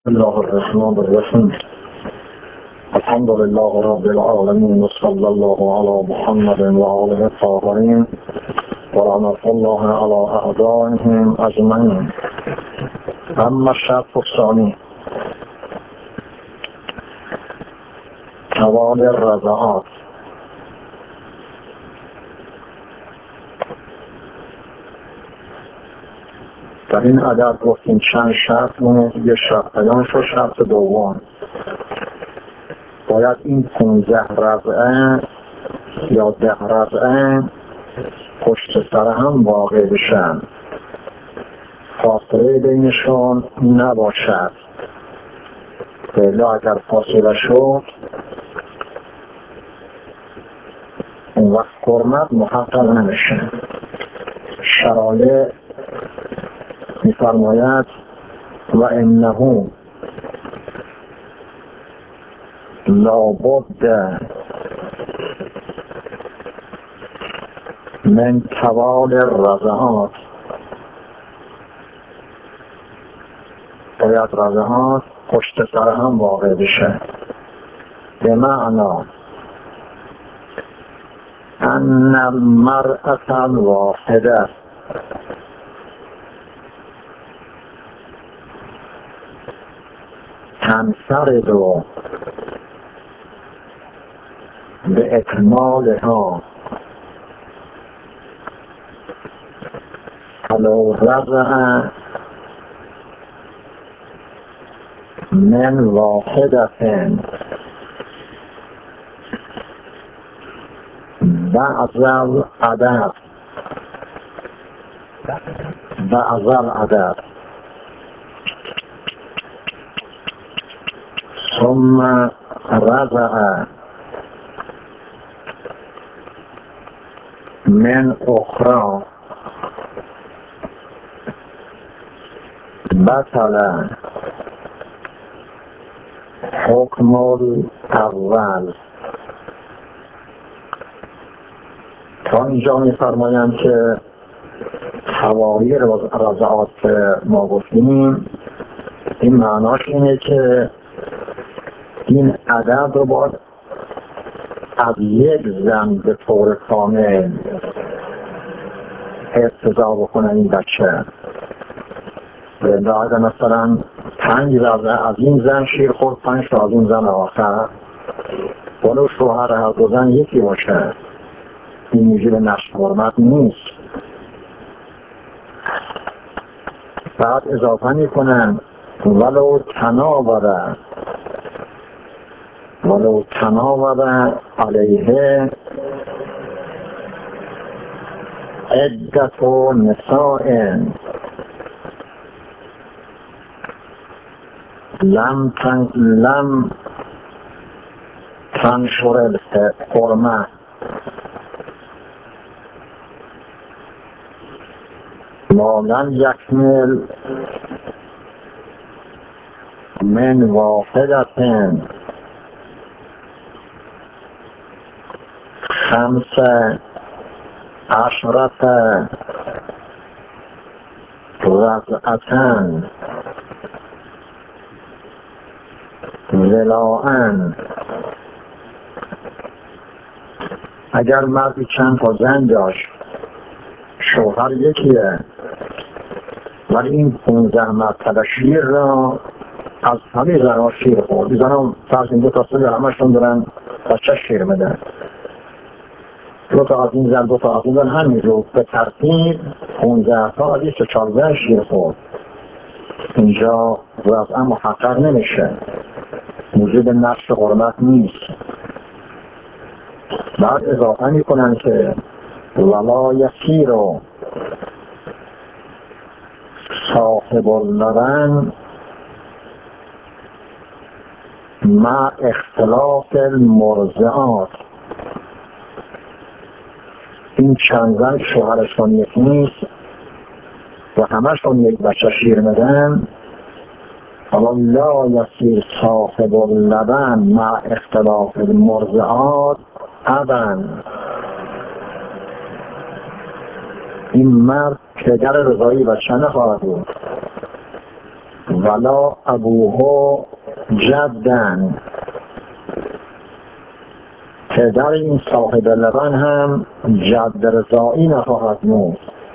بسم الله الرحمن الرحیم. الحمد لله رب العالمین و صلی الله علی محمد و آله الطاهرین و لعنة الله علی اعدائهم اجمعین. اما الشرط الثانی توالي الرضاعات. در این عدد گفتیم چند شرط مونه. یه شرط بیان شد. شرط دوم باید این 15 رضعه یا 10 رضعه پشت سر هم واقع بشن، فاصله بینشون نباشد. بله اگر فاصله شد اون وقت حرمت محقق نمیشه. شرایع می‌فرماید و انه لابد من توالي الرضعات، باید رضعات پشت سر هم واقع بشه. به معنی ان المرأة الواحده تنفرد به اکمالها فلو رضع من واحدة بعض العدد ثم رضع من اخرى بطل حکم الاول. تا اینجا می‌فرمایند که توالي رضعات که ما گفتیم این معناش اینه که این عدد رو باید از یک زن به طور کامل ارتضا بکنن این بچه. اگر مثلا 5 رضعه از این زن شیر خورد، 5 تا از اون زن آخر، ولو شوهر هر دو زن یکی باشه، این موجب نشت حرمت نیست. بعد اضافه میکنن ولو تناوب علیه عدت نساء لم تنشر الحرمه ما لم یکمل من واحدة 15 رضعة ولاءً. اگر مردی چند تا زن داشت، شوهر یکیه، ولی این 15 مرتبه شیر را از همه زنها شیر خورد. زن هم فرض این 2 تا 3 همشون دارن بچه شیر بدن، 2 تا از این زن 2 تا از این زن همینجور به ترتیب 15 تا از 24 زن شیر خورد. اینجا وضعا محقق نمیشه، موجب نشت حرمت نیست. بعد اضافه میکنن که ولا یسیر صاحب اللبن مع اختلاف المرضعات. این چند زن شوهرشون یک نیست و همشون یک بچه شیر میدن، حالا لا یسیر صاحب اللبن مع اختلاف المرضعات ابدا. این مرد پدر رضایی بچه نخواهد بود ولا ابوه جدن، پدر این صاحب لبن هم جد رضایی نخواهد بود.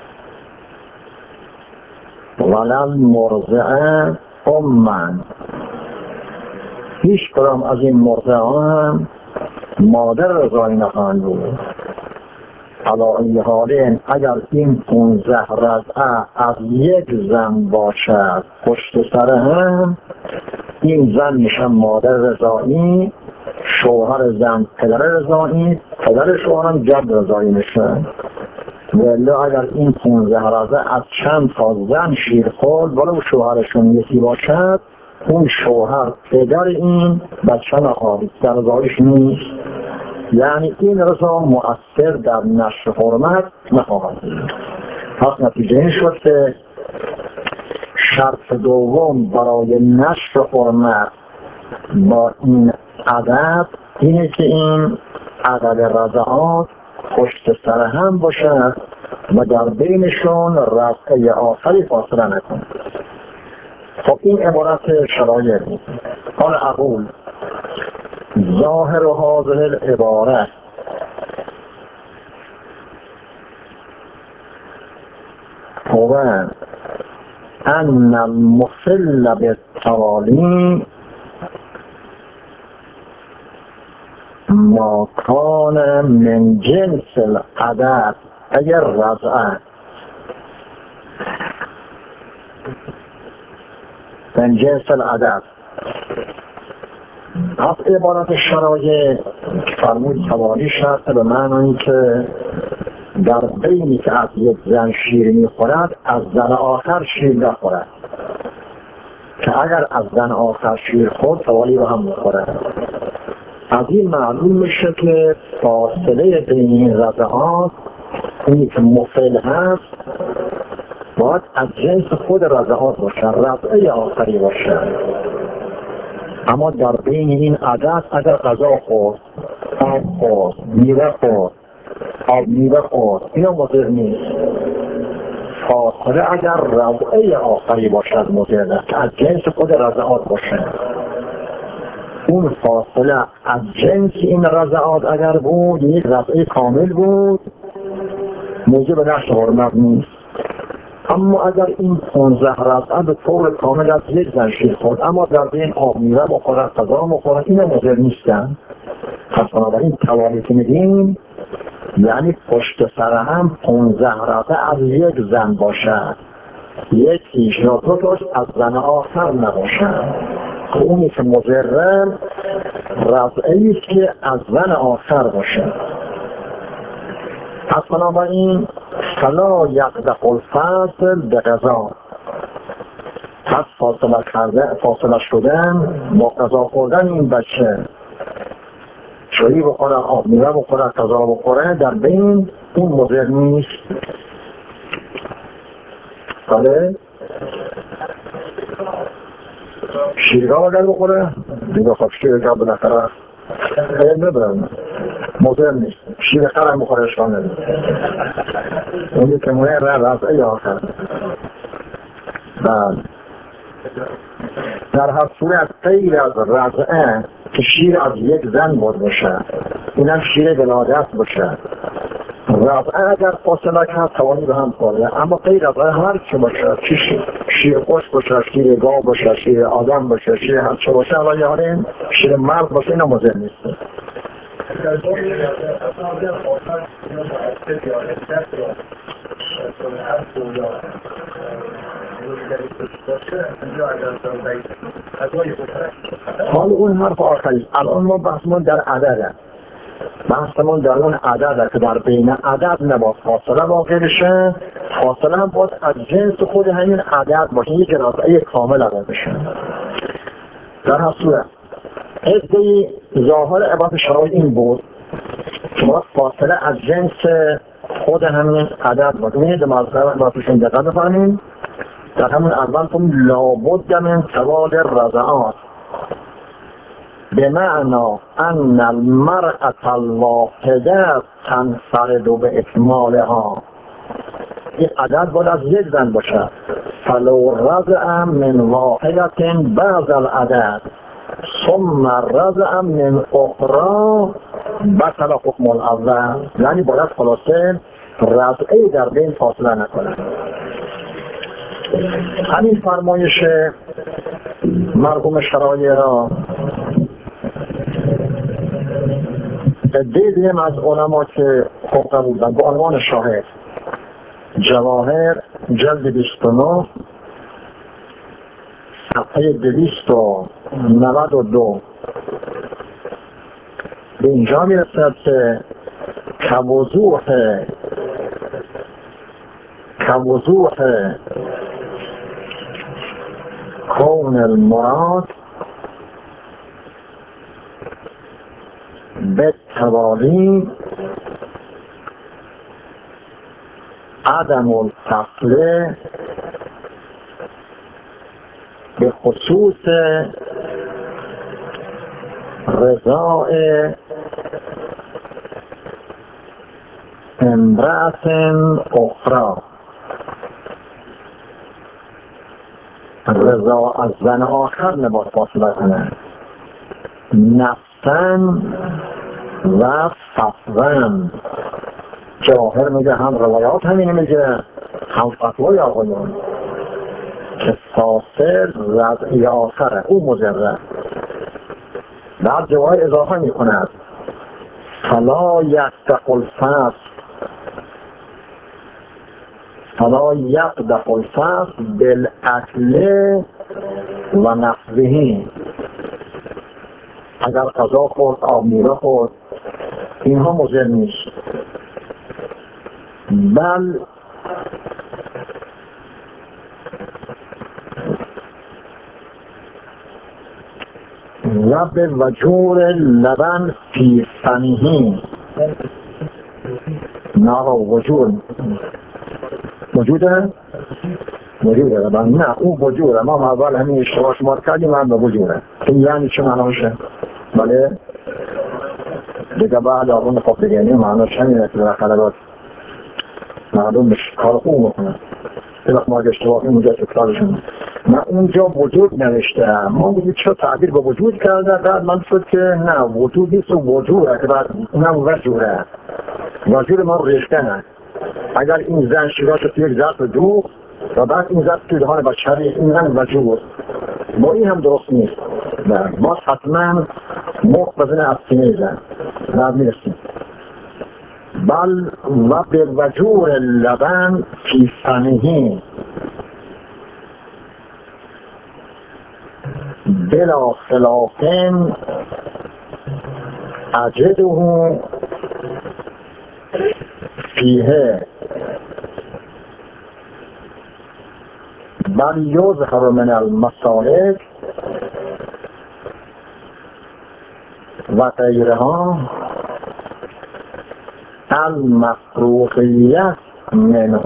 ولا مرضعه امن، هیچ کدام از این مرضعه هم مادر رضایی نخواهند بود. علا ای حالین اگر این 15 رضعه از یک زن باشد پشت سر هم، این زن میشه مادر رضایی، شوهر زن پدر رضایی، پدر شوهرم جد رضایی میشه. ولی اگر این 15 رضعه از چند تا زن شیر خورد ولو شوهرشون یکی باشد، اون شوهر پدر این بچه نخواهد، در رضایش نیست. یعنی این رضا مؤثر در نشر حرمت نخواهد. پس نتیجه این شد که شرط دوم برای نشر حرمت با این عدد اینه که این عدد رضعات پشت سر هم باشد و در بینشون رضعه آخری فاصله نکنه. خب این عبارت شرایط بود. قال اقول ظاهر هذه العبارة هو أن المخل بالتوالي ما كان من جنس العدد أي الرضعة، من جنس العدد. از عبارت شرایط فرمود توالی شرط به معنی که در بینی که از یک زن شیر میخورد از زن آخر شیر نخورد، که اگر از زن آخر شیر خورد توالی به هم میخورد. از این معلوم میشه که فاصله بین این رضعات اینی که مفعل هست باید از جنس خود رضعات باشه، رضعه آخری باشه. اما در بین این عدد اگر غذا خورد، آب خورد، میوه خورد، آب میوه خورد، اینا مضر نیست. فاصله اگر رضعه آخری باشد مضر است که از جنس خود رضعات باشه. اون فاصله از جنس این رضعات اگر بود، یک رضعه کامل بود، موجب نشر حرمت نیست. اما اگر این 15 رضعه به طور کامل از یک زن شیر خورد اما در بین آب میوه بخورد، غذا بخورد، اینا مضر نیستن. پس بنابراین توالی که میگیم یعنی پشت سر هم 15 رضعه از یک زن باشد، یکیش یا دو تاش از زن آخر نباشد. اونی که مضر رضعه است که از زن آخر باشد. پس بنابراین فلا یقدح الفاصل به غذا، پس فاصله شدن با غذا خوردن این بچه، چایی بخوره، آب میوه بخوره، غذا بخوره، در بین اون مضر نیست. بله شیرگاه اگر بخوره دیگه خب شیرگاه بالاخره نبرم مضر نیست. شیر خرم بخوره اشکال نداره، اونی که مهم رضعه آخر. بله در هر صورت غیر از رضعه که شیر از یک زن بود باشه، اینم شیر ولادت باشه، رضعه اگر فاصله کرد توانی به هم خورده. اما غیر از هر چه باشه، شیر خوش باشه، شیر گاو باشه، شیر آدم باشه، شیر هر چه باشه، اول یارین شیر مرد باشه، اینا مضر نیست. حال اون حرف آخری. الان ما بحثمون در عدده، بحثمون در اون عدده که در بین عدد نباید فاصله واقع بشه، فاصله هم باید از جنس خود همین عدد باشه، یک رضعه کامل عدد بشه. در هر صورت عده‌ای ظاهر عبارت شرایط این بود که باید فاصله از جنس خود همین عدد باشه. این مطلبشون دقت بفرمایید. در همون اول کن لابد من توال رضعات بمعنی ان المرأة الواحده تنفرد به اکمالها، این عدد باید از یک زن باشد. فلو رضع من واحدة بعض العدد ثم رضع من اخرى بطل حکم الاول. یعنی باید خلاصه رضعی در بین فاصله نکنه. همین فرمایش مرحوم شرایع را دیدیم از علما که خب بودن با عنوان شاهد. جواهر جلد 29 صفحه 292 به اینجا میرسد که کوضوح کون المراد بالتوالی عدم الفصل به خصوص رضاء امرأة اخرى. رضا از زن آخر نباید فاصله کنه، نفسن و فصلن. جواهر میگه هم روایات همینه میگه هم فتوای آقایون که فاصل رضعی آخره او مجرد. بعد جواهر اضافه میکند فلا یقدح الفصل بالاکل و نحوه. اگر غذا خورد، آب میوه خورد، اینها مضر نیست. بل و به وجور لبن فی فمیه. نه وجور موجوده؟ وجوده لبن؟ نه اون وجوده. ما اول همین اشتباه شمار کردیم من به وجوده. این یعنی چه معنا میشه؟ بله دیگه بعد آقون خواب دیگه این معنا شنیده که بالاخره باید معلوم بشه کار خوب بکنه. یه وقت ما اگه اشتباهی اونجا تکرارشون من اونجا وجود نوشته، ما بودید چه تعبیر به وجود کرده. بعد من شد که نه وجود نیست و وجوده که بعد اونم وجوده. وجود ما ریشتنه. اگر این زن شیراش رو توی یک ظرف دو و بعد این ظرف توی دهان بچری، این هم وجود با این هم درست نیست. باز حتما مخ بزنه از سینه زن. بعد میرسیم بل و به وجور لبن فی فمیه بلا خلافن اجده فیه بل یظهر من المسالک و غیرها المفروخیت منه.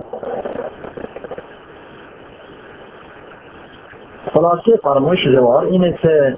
خلاصه فرمایش جواهر اینه که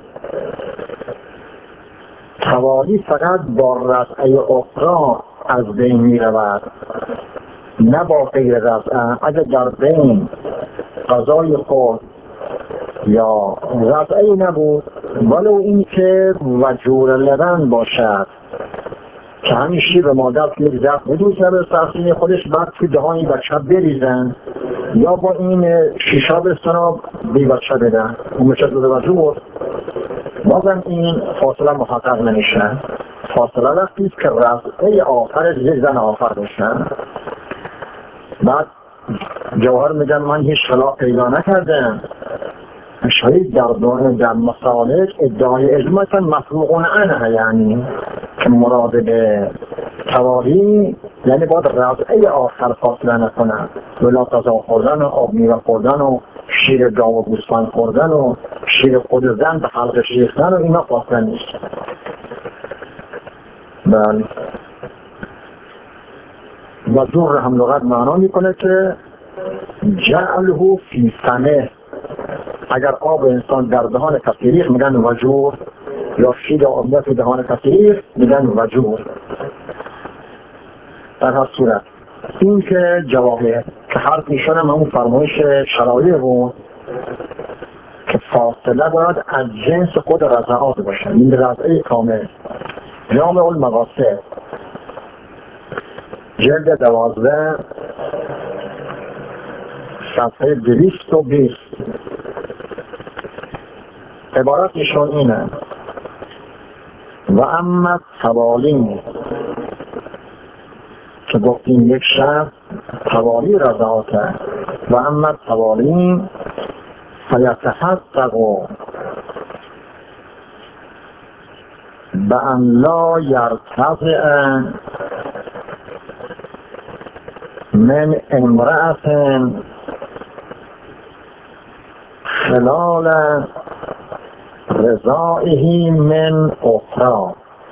توالی فقط با رضعه اخرى از بین می رود، نه با غیر رضعه. اگر در بین غذای خود یا رضعه نبود ولو این که وجور لبن باشد که همین شیر مادر که یک ظرف بدوز به سرسینه خودش بعد توی دهانی بچه بریزن یا با این شیشا بستن و بی بچه بدن اون بچه دوزه وجور، بازم این فاصله محقق نمیشه. فاصله وقتی که رضعه آخر یک زن آخر باشن. بعد جواهر میگن من هیچ خلاف پیدا نکردم. شاید در مسالک ادعای اجماع کن مفروغون عنه، یعنی که مراد به توالی یعنی باید رضعه آخر فاصله نکنن، ولا غذا خوردن و آب میوه خوردن و شیر گاو و گوسفند خوردن و شیر خود زن به حلقش ریختن و اینا فاصله نیست. بله وجور هم لغت معنا میکنه که جعله فی فمه. اگر آب انسان در دهان کسی ریخت میگن وجور، یا شیر آبیت دهان کسی ریخت میگن وجور. در هر صورت این که جواهر که حرف ایشان هم اون فرمایش شرایع بود که فاصله باید از جنس خود رضعات باشه، این رضعه کامل. جامع المقاصد جلد 12 صفحه 220 عبارت ایشان اینه: و اما توالین که گفتیم یک شخص توالی رضاعته، و اما توالین فیتحقق بأن لا یرتفع من امرأة خلال رضائه من اخرى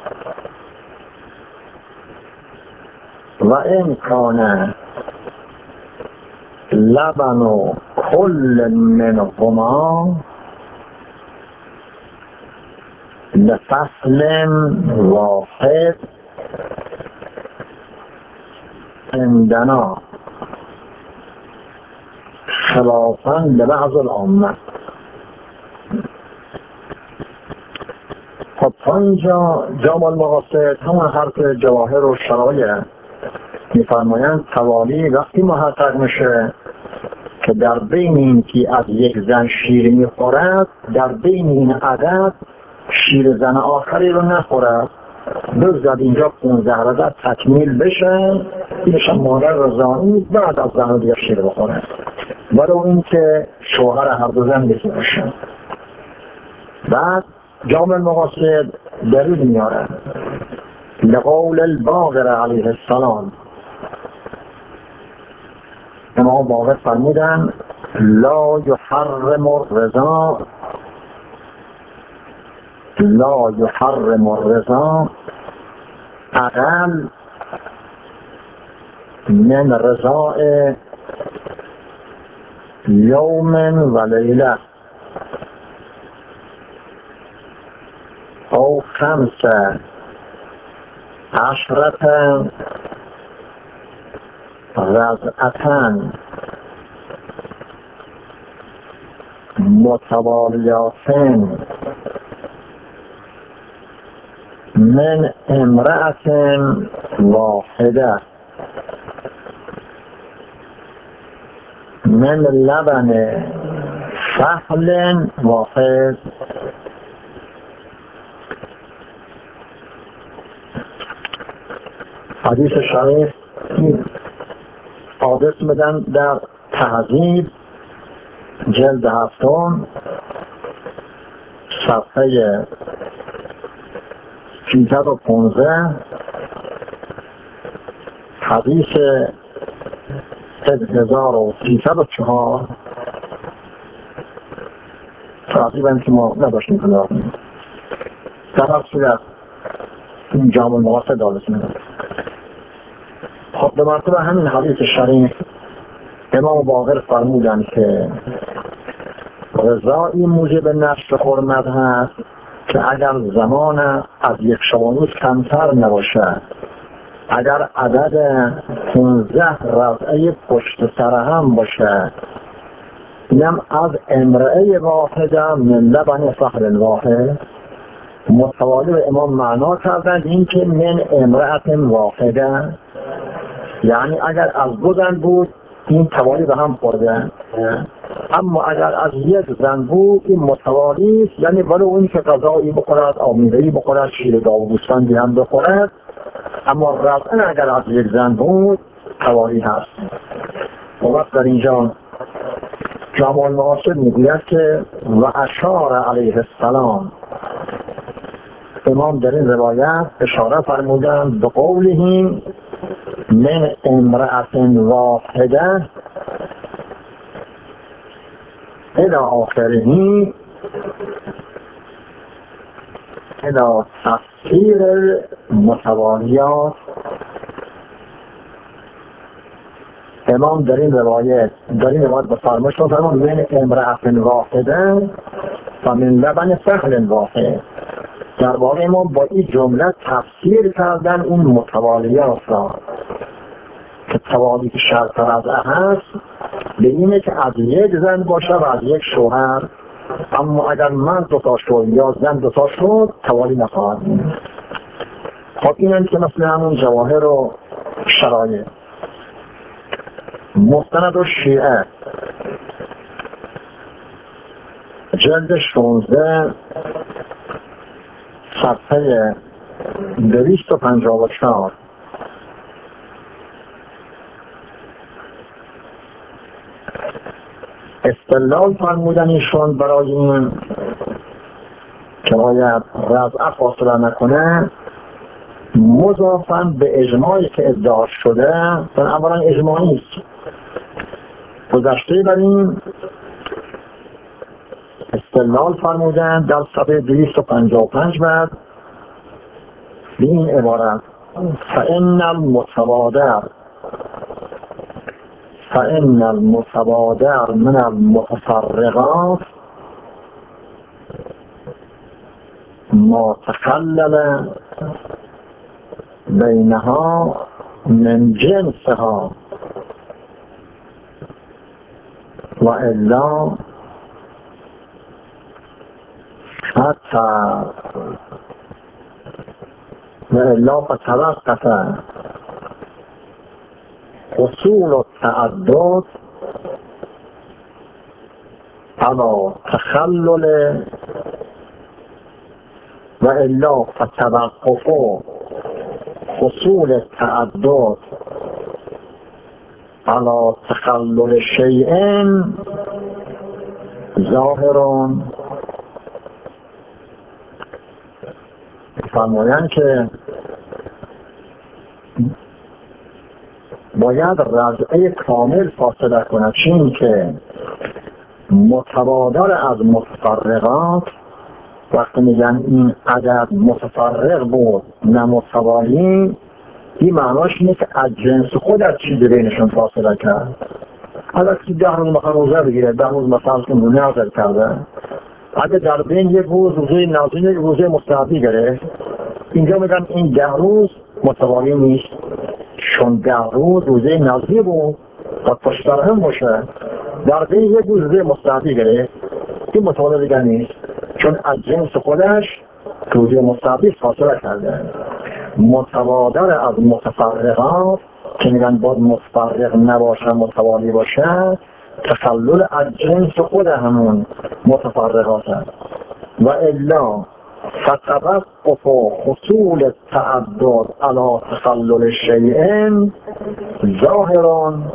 و ان کان لبن كل منهما لفصل واحد عندنا خلافا لبعض العامه. خب تا اینجا جامع المقاصد همون حرف جواهر و شرایع میفرمایند توالی وقتی محقق میشه که در بین این که از یک زن شیر میخورد، در بین این عدد شیر زن آخری رو نخورد، بگذارد اینجا 15 عدد تکمیل بشه، اینش هم مادر رضاعی بعد از زن رو دیگر شیر بخوره، ولو این که شوهر هر دو زن یکی باشه. بعد جامع المقاصد دلیل میاره لقول الباقر علیه السلام. امام باقر فرمودن لا یحرم الرضا، لا یحرم الرضا اقل من رضاء یوم و لیله او 15 رضعة متوالیات من امرأة واحده من لبن فحل واحد. حدیث شریف آدرس میدن در تهذیب جلد 7 صفحه 315 حدیث 1304 تقریبا که ما نداشتیم کنیم در هر صورت این جامع المقاصد آدرس میدن. خب به مرتبه همین حدیث شریف امام باقر فرمودن که رضایی موجب نشر حرمت هست که اگر زمان از یک شبانوز کمتر نباشه، اگر عدد 15 رضعه پشت سر هم باشه، اینم از امرأه واحده من لبن فحل واحد. متوالی به امام معنا کردن این که من امرأت واحده، یعنی اگر از دو زن بود این توالی به هم خورده، اما اگر از یک زن بود این متوالی است، یعنی ولو اون که غذایی بخورد، آمیزه‌ای بخورد، شیر گاو و گوسفندی هم بخورد، اما رضعه اگر از یک زن بود توالی هست. و وقت در اینجا جامع المقاصد میگوید که و اشار علیه السلام، امام در این روایت اشاره فرمودند به قولهم من امرأة واحده الى آخره الى تفسیر متوالیات. امام در این روایت به فرمایش فرمود من امرأة واحده و من لبن فحل واحد. در واقع ما با این جمله تفسیر کردن اون متوالیات را که توالی که شرط رضعه هست به اینه که از یک زن باشه و از یک شوهر، اما اگر مرد دوتا شد یا زن دوتا شد توالی نخواهد بود. خب این هم که مثل همون جواهر و شرایط. مستند و شیعه جلد 16 صفحه 254 استدلال فرمودن ایشون برای این که باید رضعه فاصله نکنه مضافاً به اجماعی که ادعا شده، اولا اجماعی است. گذشته بر این استدلال فرمودن در صفحه 255 بعد به این عبارت فإن المتبادر من المتفرقات ما تخلل بینها من جنسها و الا فتوقف حصول التعدد على تخلل و الا فتوقف حصول التعدد على تخلل شیء ظاهرون. فرمایند که باید رضعه کامل فاصله کنه، چون که متبادر از متفرقات وقتی میگن این عدد متفرق بود نه متوالی، این معناش اینه که از جنس خود از چیزی بینشون فاصله کرد. اگر که 10 روز مثلا روزه بگیره، 10 روز مثلا نظر کرده، اگر در بین یک روزه نازل یک روزه مستحبی گرفت، اینجا میگن این 10 روز متوالی نیست، چون 10 روز روزه نازلی بود و پشتر هم باشه، در بین یک روزه مستحبی گرفت، این متوالی دیگر نیست، چون از جنس خودش روزه مستحبی فاصله کرده. متبادر از متفرقات که میگن باید متفرق نباشه متوالی باشه، تخلل از جنس خود همون متفرقات هست. و الا فتوقف حصول التعدد على تخلل شیء ظاهران.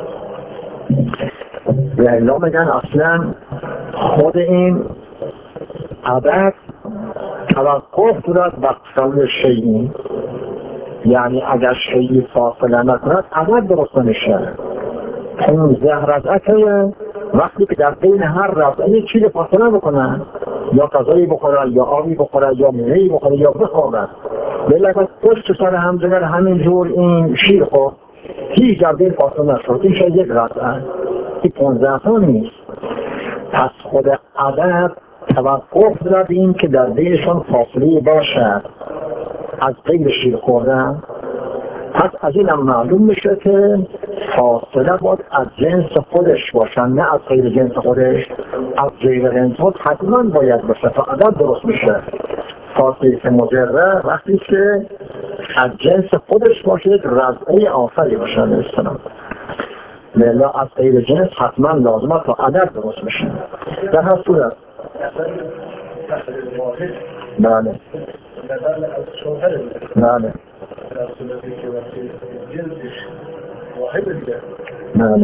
و الا میگن اصلا خود این عدد توقف دارد بر تخلل شیء، یعنی اگر شیء فاصله نکند عدد درست نمیشه. 15 رضعه وقتی که در بین هر رضعه یک چیز فاصله بکنن، یا غذایی بخوره یا آبی بخوره یا میوه‌ای بخوره یا بخوابه، بلکه پشت سر هم دیگر همینجور این شیر خورد، هیچ در بین فاصله نشد، این شاید یک رضعه، این 15 تا نیست. پس خود عدد توقف دارد این که در بینشان فاصله باشد از غیر شیر خوردن. پس از این هم معلوم میشه که فاصله باید از جنس خودش باشن نه از غیر جنس خودش. از غیر جنس خود حتما باید باشه تا عدد درست میشه. فاصله که مجرد وقتی که از جنس خودش باشه یک رضعه آخری باشه مثلا، لیلا از غیر جنس حتما لازمه تا عدد درست میشه. در هر صورت بله بله بله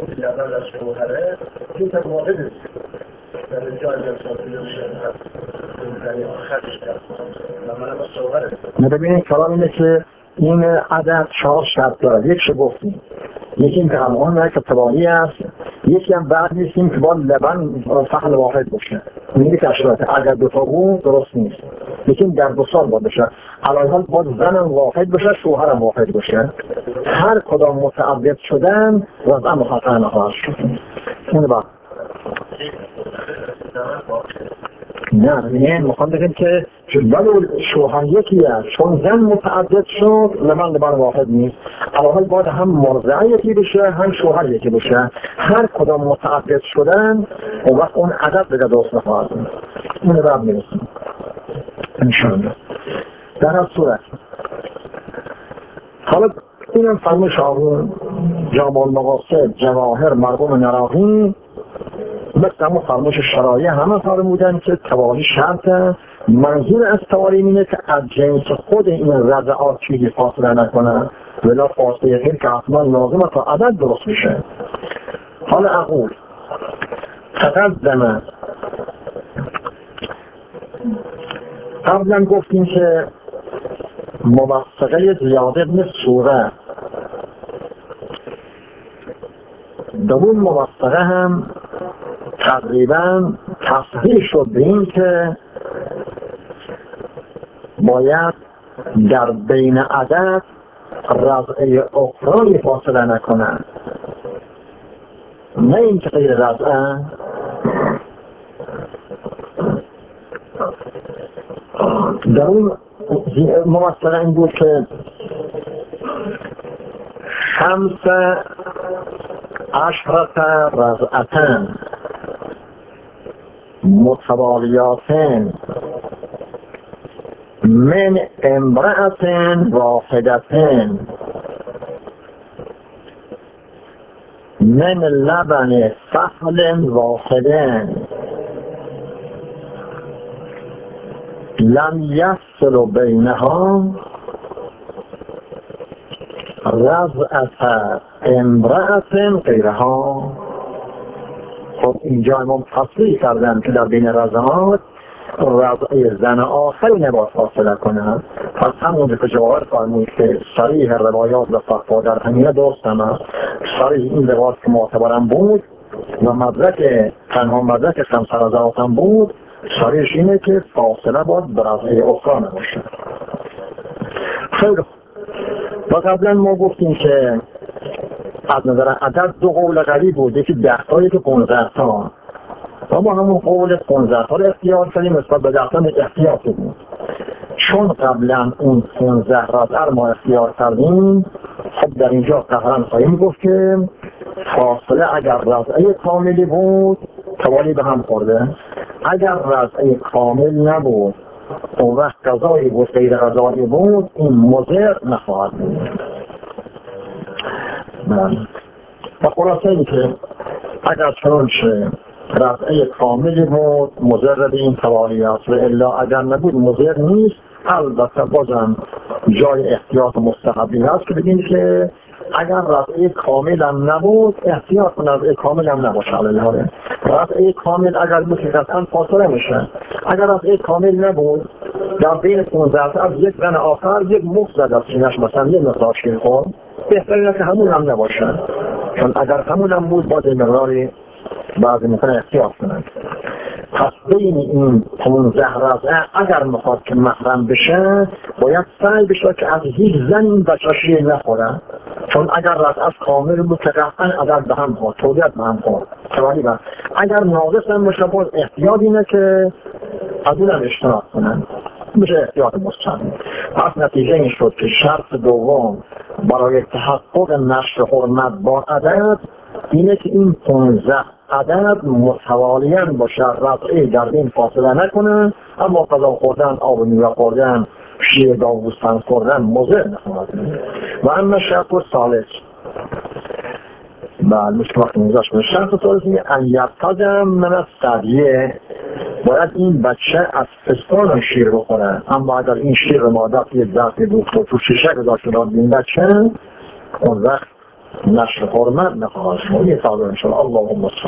ببینید کلام اینه که این عدد 4 شرط داره. یک گفتیم، یکی این که همون که تباهی است، یکی هم بعد نیستیم که باید لبن فحل واحد باشه، این که اشراته اگر 2 تا بود درست نیست، یکی در 2 سال باید باشه، علاوه باید زنم واحد باشه شوهرم واحد باشه. هر کدام متعدد شدن وضع مخاطره نخواهد شد. این بعد نه میخوام بگم که ولو شوهر یکی است، چون زن متعدد شد لبن واحد نیست، علاوه باید هم مرضعه یکی بشه هم شوهر یکی بشه. هر کدام متعدد شدن اون وقت اون عدد به درست نخواهد بود. این رو بعد میرسیم انشاءالله. در هر صورت حالا اینم فرمش آقون جامع المقاصد جواهر مرحوم نراقی مثل همون فرمش شرایع همه فرمودن که توالی شرطه. منظور از توالی اینه که از جنس خود این رضعات چیزی فاصله نکنه، ولی فاصله غیر که اصلا لازمه تا عدد درست میشه. حالا اقول تقدمه قبلا گفتیم که موثقه زیاد ابن سوره دوون موثقه هم تقریبا تصحیح شد به این که باید در بین عدد رضعه اخرای فاصله نکنند، نه این که غیر رضعه. در اون موثقه این بود که 15 رضعتن متوالیاتن من امرأتن واحدتن من لبن فحل واحدن لم یفصل بینها رضعت امرأتن غیرها. خب اینجا امام تصریح کردن که در بین رضعات رضعه زن آخری نباید فاصله کنند. پس همون که جواهر فرمود که صریح روایات و فتوا در همینه درست همه. صریح این روایات که معتبرم بود و مدرک تنها مدرک خمس رضعات هم بود، صریحش اینه که فاصله باید به رضعه اخرى نباشه. خیلی و قبلا ما گفتیم که از نظر عدد دو قول قوی بود، یکی 10 تا یکی 15 تا. ما همون قول 15 تا رو اختیار کردیم، نسبت به 10 تا احتیاط بود. چون قبلا اون 15 رضعه ما اختیار کردیم، خب در اینجا قهرن خواهیم گفت که فاصله اگر رضعه کاملی بود توالی به هم خورده، اگر رضعه کامل نبود اون وقت قضایی بود غیر قضایی بود، این مضر نخواهد بود. و خلاصه این که اگر چنانچه رضعه کاملی بود مضر به این توالیات و الا اگر نبود مضر نیست. البته بازم جای احتیاط مستحبی هست که بگیم که اگر رضعه کامل هم نبود احتیاط کن رضعه کامل هم نباشه. رضعه کامل اگر بود که قطعا فاصله میشه. اگر رضعه کامل نبود در بین 15 از یک زن آخر یک مخ زد از سینش، مثلا یک مقدار شیر خورد، بهتره که همون هم نباشه، چون اگر همون هم بود باید مقداری بعضی میکنه احتیاط کنند. پس بین این 15 رضعه اگر میخواد که محرم بشه باید سعی بشه که از هیچ زن این بچه شیر نخورن، چون اگر رضعه کامل بود که قطعا عدد به هم خورد، تولیت به هم خورد. اگر ناقص هم باشه باز احتیاط اینه که از اون هم اجتناب کنن، میشه احتیاط مستحب. پس نتیجه این شد که شرط دوم برای تحقق نشر حرمت با عدد اینه که این 15 عدد متوالیاً باشه، رضعه در بین فاصله نکنه، اما غذا خوردن، آب میوه خوردن، شیر گاو گوسفند خوردن مضر نخواهد بود. و اما شرط ثالث مشکل وقت میزاش به شرط ثالث اینه ان یرتضع من الثدیه، باید این بچه از پستان شیر بخوره. اما اگر این شیر مادر یک ظرفی دوخت و تو شیشه گذاشته داد این بچه، اون وقت نشر حرمت نخواهد شد. یه تابع انشاءالله. اللهم صل